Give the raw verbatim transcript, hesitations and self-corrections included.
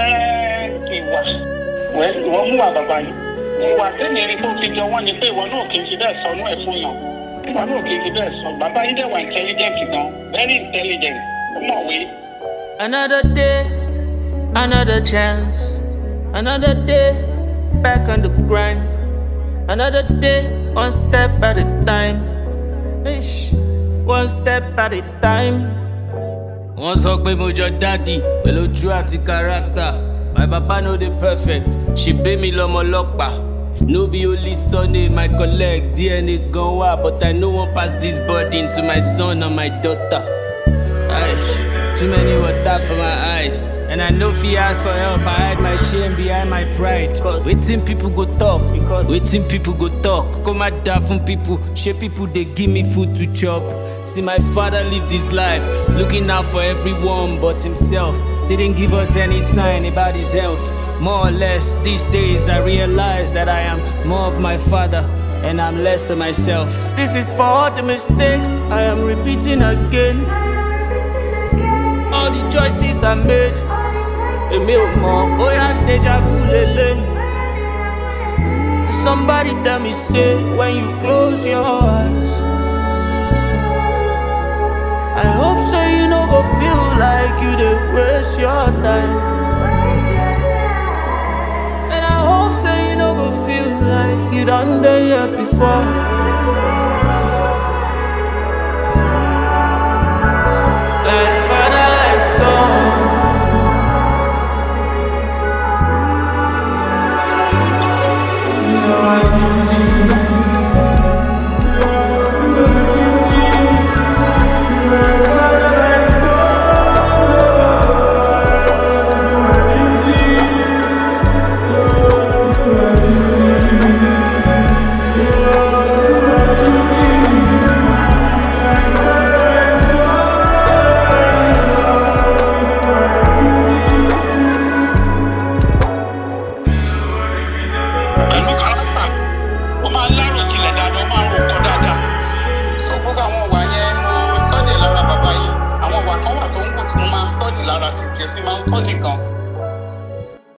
ìwà wọ́n mú wa bàbá yìí ìwà sẹ́ni rí fún fíjọ wọ́n ní pé ìwọ náà kì í fi bẹ́ẹ̀ sọnú ẹ̀ fún yàn ìwọ náà kì í fi bẹ́ẹ̀ sọ bàbá yìí dẹ̀ wà intelligent gan very intelligent ó mọ̀wé. Another day, another chance, another day back on the grind, another day one step at a time, Ish. one step at a time. Wọ́n sọ pé mo jọ daddy pẹ̀lú ojú àti character. My papa no dey perfect, she pay me lọ́mọ lọ́pàá. No be only Sunday my collect D N A gan wá, but I no wan pass this burden to my son and my daughter. Aish, too many water for my eyes, and I no fit ask for help. I hide my shame behind my pride. Waiting people go talk, waiting people go talk. Come out down from people, share people they give me food to chop. See my father live this life, looking out for everyone but himself. Didn't give us any sign about his health. More or less, these days I realize that I am more of my father and I'm less of myself. This is for all the mistakes I am repeating again. All the choices I made, èmi ò mọ̀ bóyá deja vu lele. Somebody tell me say when you close your eyes, I hope so you no go feel like you dey waste your time. And I hope so you no go feel like you done dey here before.